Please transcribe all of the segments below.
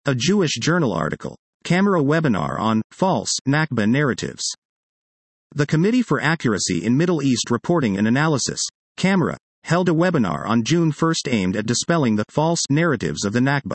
A Jewish Journal article. Camera webinar on false Nakba narratives. The Committee for Accuracy in Middle East Reporting and Analysis, Camera, held a webinar on June 1 aimed at dispelling the false narratives of the Nakba.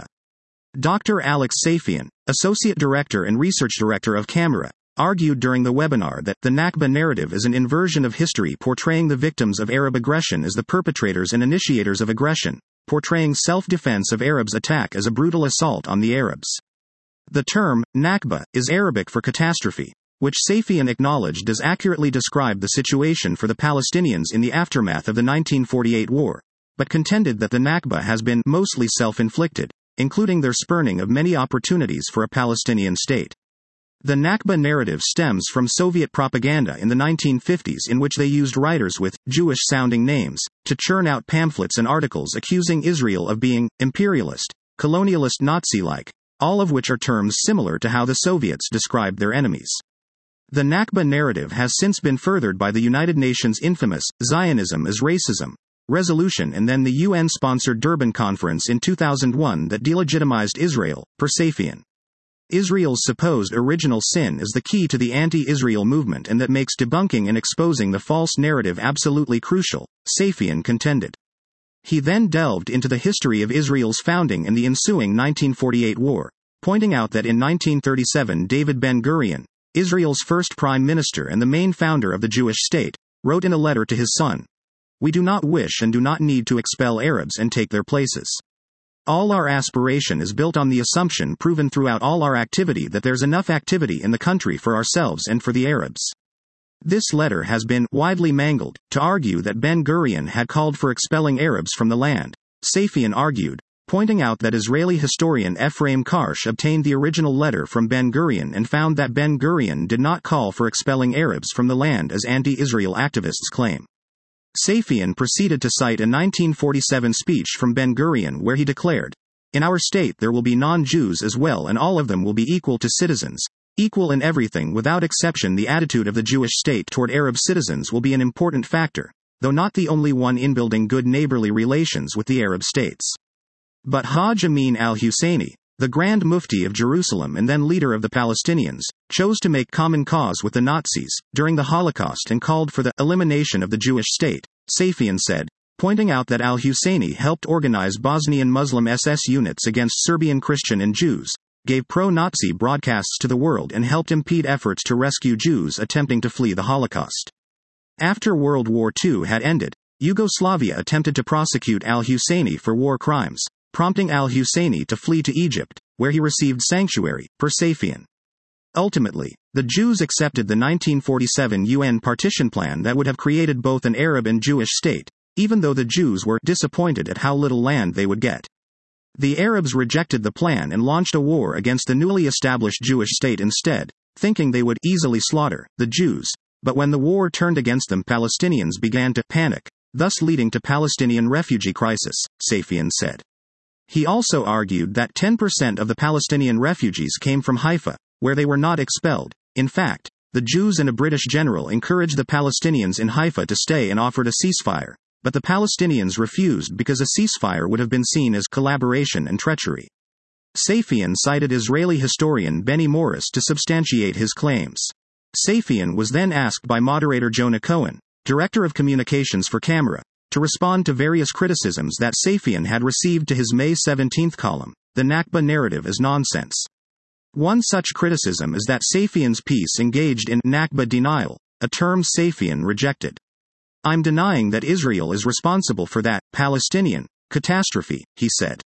Dr. Alex Safian, Associate Director and Research Director of Camera, argued during the webinar that the Nakba narrative is an inversion of history portraying the victims of Arab aggression as the perpetrators and initiators of aggression, portraying self-defense of Arabs' attack as a brutal assault on the Arabs. The term, Nakba, is Arabic for catastrophe, which Safian acknowledged does accurately describe the situation for the Palestinians in the aftermath of the 1948 war, but contended that the Nakba has been mostly self-inflicted, including their spurning of many opportunities for a Palestinian state. The Nakba narrative stems from Soviet propaganda in the 1950s, in which they used writers with Jewish-sounding names to churn out pamphlets and articles accusing Israel of being imperialist, colonialist, Nazi-like, all of which are terms similar to how the Soviets described their enemies. The Nakba narrative has since been furthered by the United Nations' infamous Zionism as Racism resolution and then the UN-sponsored Durban Conference in 2001 that delegitimized Israel, per Safian. Israel's supposed original sin is the key to the anti-Israel movement and that makes debunking and exposing the false narrative absolutely crucial, Safian contended. He then delved into the history of Israel's founding and the ensuing 1948 war, pointing out that in 1937 David Ben-Gurion, Israel's first prime minister and the main founder of the Jewish state, wrote in a letter to his son, "We do not wish and do not need to expel Arabs and take their places. All our aspiration is built on the assumption proven throughout all our activity that there's enough activity in the country for ourselves and for the Arabs." This letter has been widely mangled to argue that Ben-Gurion had called for expelling Arabs from the land, Safian argued, pointing out that Israeli historian Ephraim Karsh obtained the original letter from Ben-Gurion and found that Ben-Gurion did not call for expelling Arabs from the land as anti-Israel activists claim. Safian proceeded to cite a 1947 speech from Ben-Gurion where he declared, "In our state there will be non-Jews as well and all of them will be equal to citizens, equal in everything without exception. The attitude of the Jewish state toward Arab citizens will be an important factor, though not the only one in building good neighborly relations with the Arab states." But Haj Amin al-Husseini, the Grand Mufti of Jerusalem and then leader of the Palestinians, chose to make common cause with the Nazis during the Holocaust and called for the elimination of the Jewish state, Safian said, pointing out that al-Husseini helped organize Bosnian Muslim SS units against Serbian Christian and Jews, gave pro-Nazi broadcasts to the world and helped impede efforts to rescue Jews attempting to flee the Holocaust. After World War II had ended, Yugoslavia attempted to prosecute al-Husseini for war crimes, prompting al-Husseini to flee to Egypt, where he received sanctuary, per Safian. Ultimately, the Jews accepted the 1947 UN partition plan that would have created both an Arab and Jewish state, even though the Jews were disappointed at how little land they would get. The Arabs rejected the plan and launched a war against the newly established Jewish state instead, thinking they would easily slaughter the Jews, but when the war turned against them, Palestinians began to panic, thus leading to Palestinian refugee crisis, Safian said. He also argued that 10% of the Palestinian refugees came from Haifa, where they were not expelled. In fact, the Jews and a British general encouraged the Palestinians in Haifa to stay and offered a ceasefire, but the Palestinians refused because a ceasefire would have been seen as collaboration and treachery. Safian cited Israeli historian Benny Morris to substantiate his claims. Safian was then asked by moderator Jonah Cohen, director of communications for Camera, to respond to various criticisms that Safian had received to his May 17 column, "The Nakba Narrative is Nonsense." One such criticism is that Safian's piece engaged in Nakba denial, a term Safian rejected. "I'm denying that Israel is responsible for that Palestinian catastrophe," he said.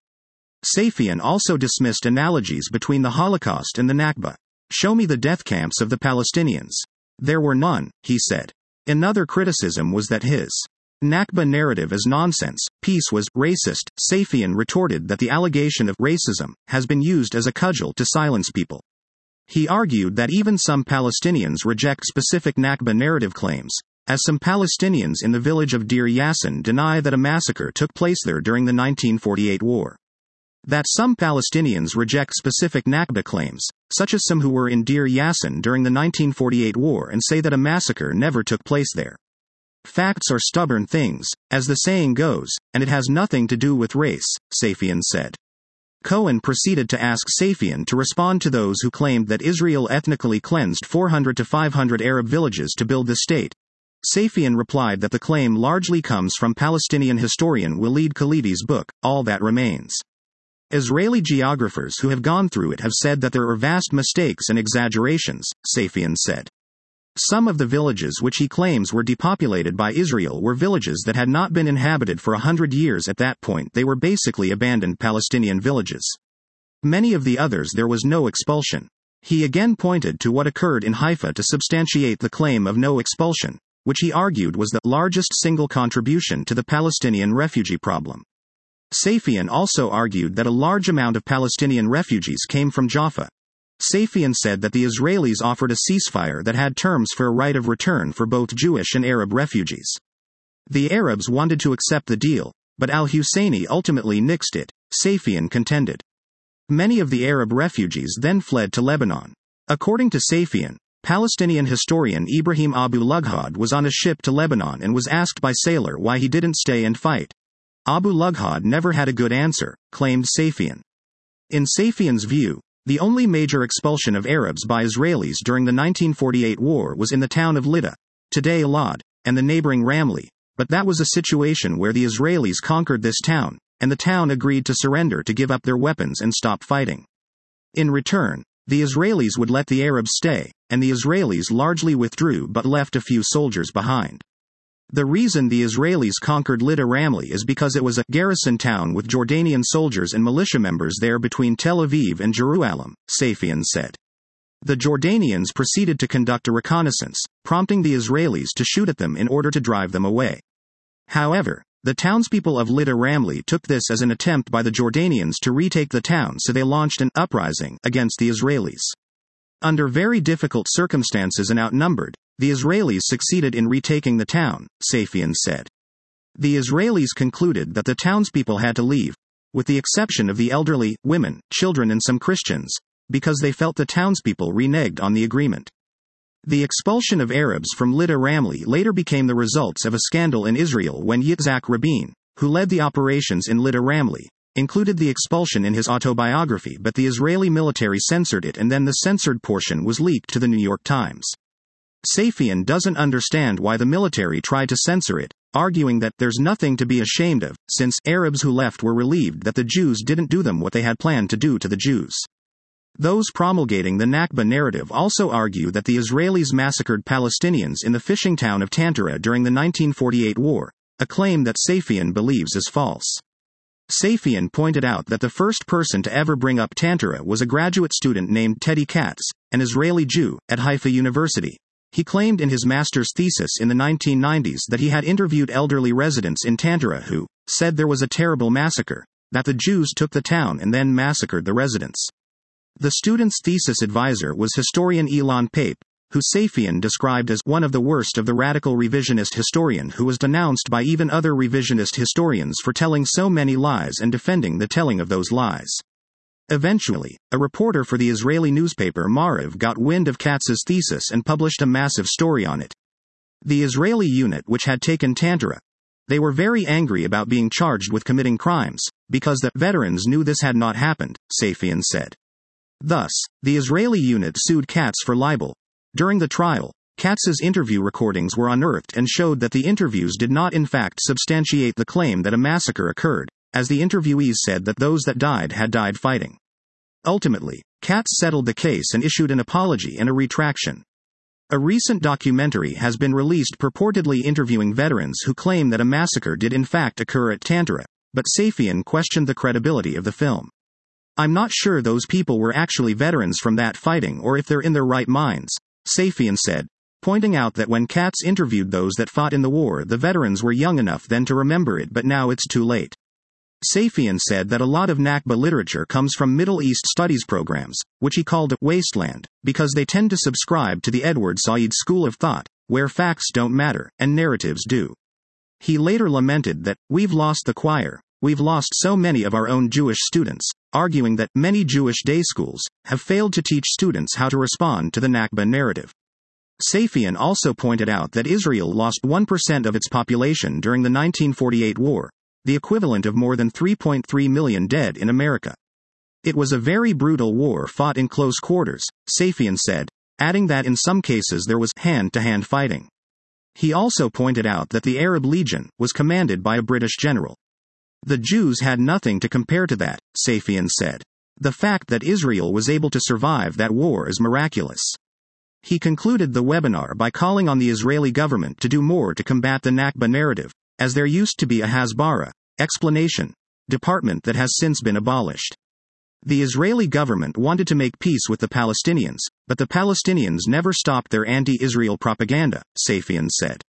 Safian also dismissed analogies between the Holocaust and the Nakba. "Show me the death camps of the Palestinians. There were none," he said. Another criticism was that his Nakba narrative is nonsense piece was racist. Safian retorted that the allegation of racism has been used as a cudgel to silence people. He argued that even some Palestinians reject specific Nakba narrative claims, as some Palestinians in the village of Deir Yassin deny that a massacre took place there during the 1948 war. That some Palestinians reject specific Nakba claims, such as some who were in Deir Yassin during the 1948 war and say that a massacre never took place there. Facts are stubborn things, as the saying goes, and it has nothing to do with race, Safian said. Cohen proceeded to ask Safian to respond to those who claimed that Israel ethnically cleansed 400 to 500 Arab villages to build the state. Safian replied that the claim largely comes from Palestinian historian Walid Khalidi's book, All That Remains. Israeli geographers who have gone through it have said that there are vast mistakes and exaggerations, Safian said. Some of the villages which he claims were depopulated by Israel were villages that had not been inhabited for 100 years at that point. They were basically abandoned Palestinian villages. Many of the others there was no expulsion. He again pointed to what occurred in Haifa to substantiate the claim of no expulsion, which he argued was the largest single contribution to the Palestinian refugee problem. Safian also argued that a large amount of Palestinian refugees came from Jaffa. Safian said that the Israelis offered a ceasefire that had terms for a right of return for both Jewish and Arab refugees. The Arabs wanted to accept the deal, but al-Husseini ultimately nixed it, Safian contended. Many of the Arab refugees then fled to Lebanon. According to Safian, Palestinian historian Ibrahim Abu Lughod was on a ship to Lebanon and was asked by sailor why he didn't stay and fight. Abu Lughod never had a good answer, claimed Safian. In Safian's view, the only major expulsion of Arabs by Israelis during the 1948 war was in the town of Lydda, today Elad, and the neighboring Ramleh, but that was a situation where the Israelis conquered this town, and the town agreed to surrender to give up their weapons and stop fighting. In return, the Israelis would let the Arabs stay, and the Israelis largely withdrew but left a few soldiers behind. The reason the Israelis conquered Lydda Ramleh is because it was a garrison town with Jordanian soldiers and militia members there between Tel Aviv and Jerusalem, Safian said. The Jordanians proceeded to conduct a reconnaissance, prompting the Israelis to shoot at them in order to drive them away. However, the townspeople of Lydda Ramleh took this as an attempt by the Jordanians to retake the town, so they launched an uprising against the Israelis. Under very difficult circumstances and outnumbered, the Israelis succeeded in retaking the town, Safian said. The Israelis concluded that the townspeople had to leave, with the exception of the elderly, women, children and some Christians, because they felt the townspeople reneged on the agreement. The expulsion of Arabs from Lydda Ramleh later became the results of a scandal in Israel when Yitzhak Rabin, who led the operations in Lydda Ramleh, included the expulsion in his autobiography, but the Israeli military censored it and then the censored portion was leaked to the New York Times. Safian doesn't understand why the military tried to censor it, arguing that there's nothing to be ashamed of, since Arabs who left were relieved that the Jews didn't do them what they had planned to do to the Jews. Those promulgating the Nakba narrative also argue that the Israelis massacred Palestinians in the fishing town of Tantura during the 1948 war, a claim that Safian believes is false. Safian pointed out that the first person to ever bring up Tantura was a graduate student named Teddy Katz, an Israeli Jew, at Haifa University. He claimed in his master's thesis in the 1990s that he had interviewed elderly residents in Tantura who said there was a terrible massacre, that the Jews took the town and then massacred the residents. The student's thesis advisor was historian Elon Pape, who Safian described as one of the worst of the radical revisionist historian, who was denounced by even other revisionist historians for telling so many lies and defending the telling of those lies. Eventually, a reporter for the Israeli newspaper Maariv got wind of Katz's thesis and published a massive story on it. The Israeli unit which had taken Tantura, they were very angry about being charged with committing crimes, because the veterans knew this had not happened, Safian said. Thus, the Israeli unit sued Katz for libel. During the trial, Katz's interview recordings were unearthed and showed that the interviews did not in fact substantiate the claim that a massacre occurred, as the interviewees said that those that died had died fighting. Ultimately, Katz settled the case and issued an apology and a retraction. A recent documentary has been released purportedly interviewing veterans who claim that a massacre did in fact occur at Tantura, but Safian questioned the credibility of the film. "I'm not sure those people were actually veterans from that fighting or if they're in their right minds," Safian said, pointing out that when Katz interviewed those that fought in the war, the veterans were young enough then to remember it, but now it's too late. Safian said that a lot of Nakba literature comes from Middle East studies programs, which he called a wasteland, because they tend to subscribe to the Edward Said school of thought, where facts don't matter, and narratives do. He later lamented that, "We've lost the choir, we've lost so many of our own Jewish students," arguing that many Jewish day schools have failed to teach students how to respond to the Nakba narrative. Safian also pointed out that Israel lost 1% of its population during the 1948 war, the equivalent of more than 3.3 million dead in America. It was a very brutal war fought in close quarters, Safian said, adding that in some cases there was hand-to-hand fighting. He also pointed out that the Arab Legion was commanded by a British general. The Jews had nothing to compare to that, Safian said. The fact that Israel was able to survive that war is miraculous. He concluded the webinar by calling on the Israeli government to do more to combat the Nakba narrative, as there used to be a Hasbara explanation department that has since been abolished. The Israeli government wanted to make peace with the Palestinians, but the Palestinians never stopped their anti-Israel propaganda, Safian said.